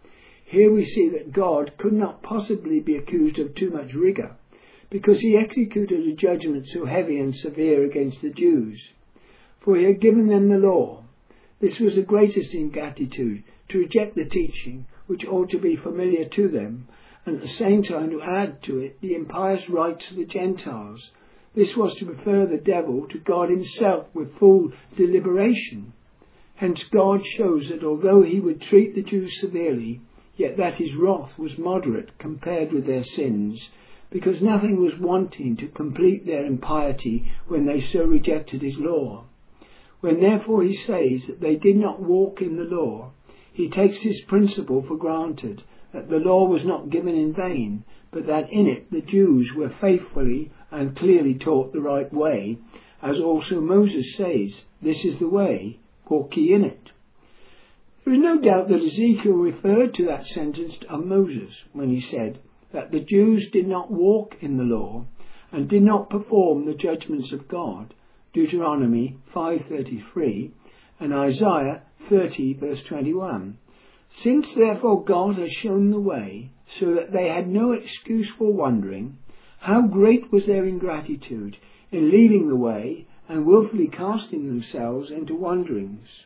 Here we see that God could not possibly be accused of too much rigour, because he executed a judgment so heavy and severe against the Jews. For he had given them the law. This was the greatest ingratitude, to reject the teaching which ought to be familiar to them, and at the same time to add to it the impious rites of the Gentiles. This was to prefer the devil to God himself with full deliberation. Hence God shows that although he would treat the Jews severely, yet that his wrath was moderate compared with their sins, because nothing was wanting to complete their impiety when they so rejected his law. When therefore he says that they did not walk in the law, he takes this principle for granted, that the law was not given in vain, but that in it the Jews were faithfully and clearly taught the right way, as also Moses says, "This is the way, walk ye in it." There is no doubt that Ezekiel referred to that sentence of Moses when he said that the Jews did not walk in the law and did not perform the judgments of God, Deuteronomy 5:33 and Isaiah 30 verse 21. Since therefore God has shown the way, so that they had no excuse for wandering, how great was their ingratitude in leaving the way and wilfully casting themselves into wanderings.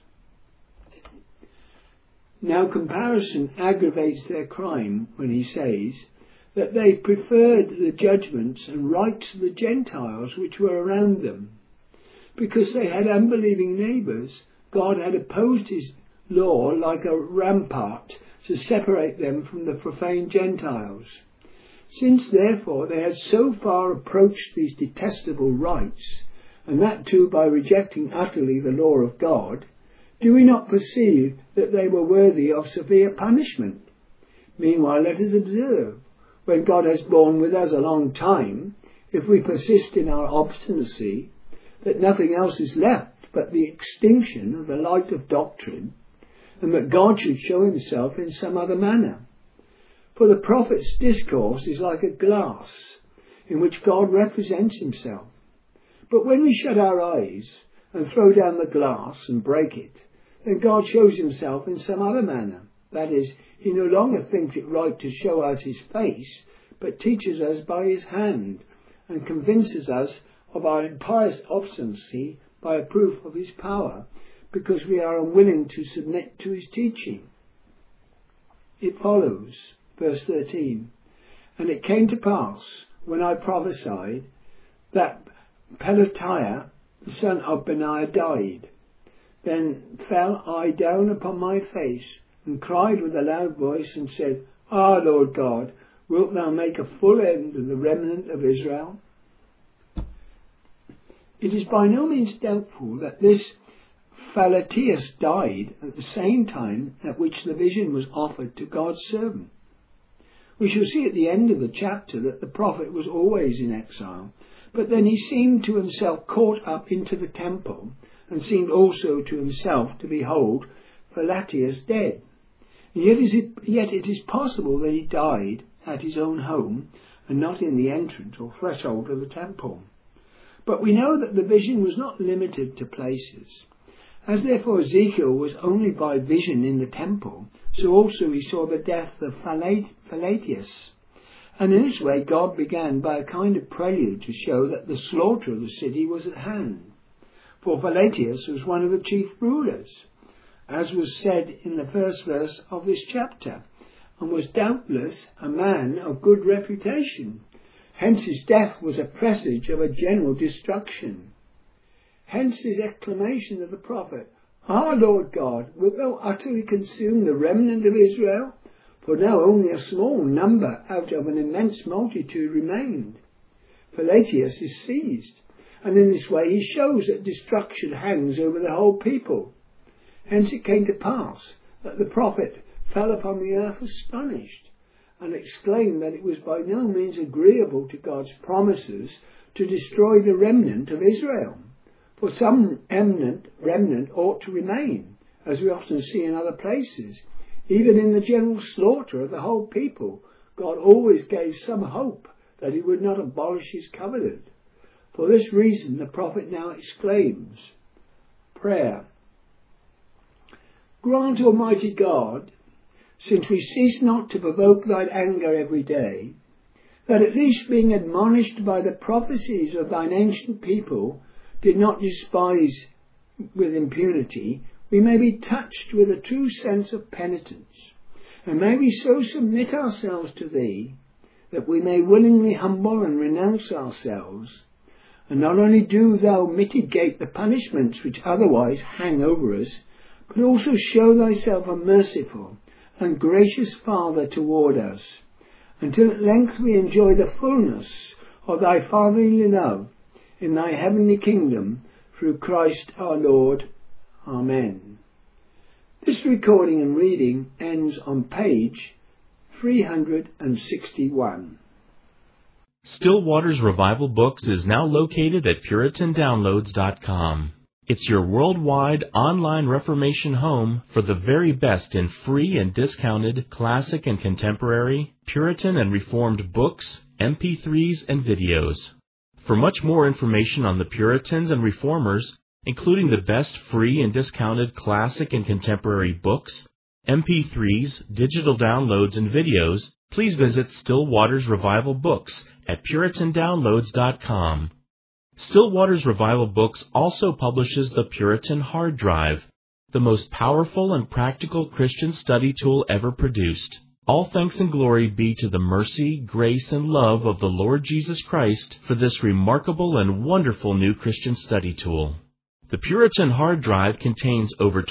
Now comparison aggravates their crime when he says that they preferred the judgments and rites of the Gentiles which were around them. Because they had unbelieving neighbours, God had opposed his law like a rampart to separate them from the profane Gentiles. Since therefore they had so far approached these detestable rites, and that too by rejecting utterly the law of God, do we not perceive that they were worthy of severe punishment? Meanwhile, let us observe, when God has borne with us a long time, if we persist in our obstinacy, that nothing else is left but the extinction of the light of doctrine, and that God should show himself in some other manner. For the prophet's discourse is like a glass, in which God represents himself. But when we shut our eyes and throw down the glass and break it, then God shows himself in some other manner. That is, he no longer thinks it right to show us his face, but teaches us by his hand, and convinces us of our impious obstinacy by a proof of his power, because we are unwilling to submit to his teaching. It follows, verse 13, "And it came to pass, when I prophesied, that Pelatiah, the son of Benaiah, died. Then fell I down upon my face, and cried with a loud voice, and said, Ah, Lord God, wilt thou make a full end of the remnant of Israel?" It is by no means doubtful that this Pelatiah died at the same time at which the vision was offered to God's servant. We shall see at the end of the chapter that the prophet was always in exile, but then he seemed to himself caught up into the temple, and seemed also to himself to behold Pelatiah dead. And yet it is possible that he died at his own home, and not in the entrance or threshold of the temple. But we know that the vision was not limited to places. As therefore Ezekiel was only by vision in the temple, so also he saw the death of Pelatiah. And in this way God began by a kind of prelude to show that the slaughter of the city was at hand. For Pelatiah was one of the chief rulers, as was said in the first verse of this chapter, and was doubtless a man of good reputation. Hence his death was a presage of a general destruction. Hence his exclamation of the prophet, Ah, Lord God, wilt thou utterly consume the remnant of Israel? For now only a small number out of an immense multitude remained. Pelatiah is seized, and in this way he shows that destruction hangs over the whole people. Hence it came to pass that the prophet fell upon the earth astonished, and exclaimed that it was by no means agreeable to God's promises to destroy the remnant of Israel. For some remnant ought to remain, as we often see in other places. Even in the general slaughter of the whole people, God always gave some hope that he would not abolish his covenant. For this reason the prophet now exclaims, Prayer. Grant, Almighty God, since we cease not to provoke thine anger every day, that at least being admonished by the prophecies of thine ancient people did not despise with impunity, we may be touched with a true sense of penitence, and may we so submit ourselves to thee that we may willingly humble and renounce ourselves, and not only do thou mitigate the punishments which otherwise hang over us, but also show thyself a merciful and gracious Father toward us, until at length we enjoy the fullness of thy fatherly love in thy heavenly kingdom, through Christ our Lord. Amen. This recording and reading ends on page 361. Still Waters Revival Books is now located at PuritanDownloads.com. It's your worldwide online Reformation home for the very best in free and discounted classic and contemporary, Puritan and Reformed books, MP3s, and videos. For much more information on the Puritans and Reformers, including the best free and discounted classic and contemporary books, MP3s, digital downloads, and videos, please visit Still Waters Revival Books at PuritanDownloads.com. Still Waters Revival Books also publishes the Puritan Hard Drive, the most powerful and practical Christian study tool ever produced. All thanks and glory be to the mercy, grace, and love of the Lord Jesus Christ for this remarkable and wonderful new Christian study tool. The Puritan Hard Drive contains over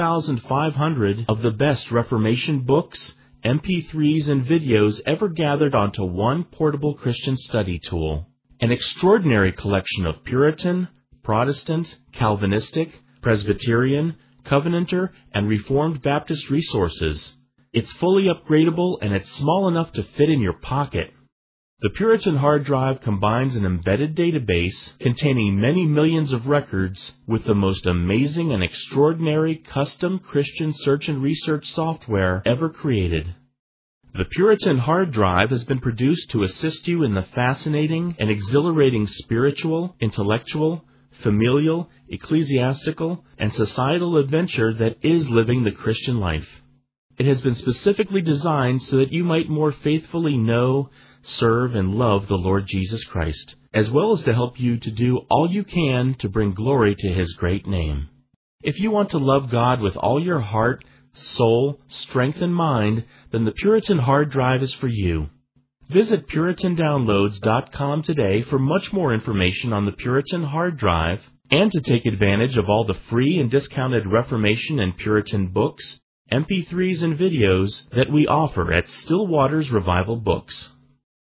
12,500 of the best Reformation books, MP3s, and videos ever gathered onto one portable Christian study tool. An extraordinary collection of Puritan, Protestant, Calvinistic, Presbyterian, Covenanter, and Reformed Baptist resources. It's fully upgradable and it's small enough to fit in your pocket. The Puritan Hard Drive combines an embedded database containing many millions of records with the most amazing and extraordinary custom Christian search and research software ever created. The Puritan Hard Drive has been produced to assist you in the fascinating and exhilarating spiritual, intellectual, familial, ecclesiastical, and societal adventure that is living the Christian life. It has been specifically designed so that you might more faithfully know, serve, and love the Lord Jesus Christ, as well as to help you to do all you can to bring glory to His great name. If you want to love God with all your heart, soul, strength, and mind, then the Puritan Hard Drive is for you. Visit PuritanDownloads.com today for much more information on the Puritan Hard Drive and to take advantage of all the free and discounted Reformation and Puritan books, MP3s, and videos that we offer at Still Waters Revival Books.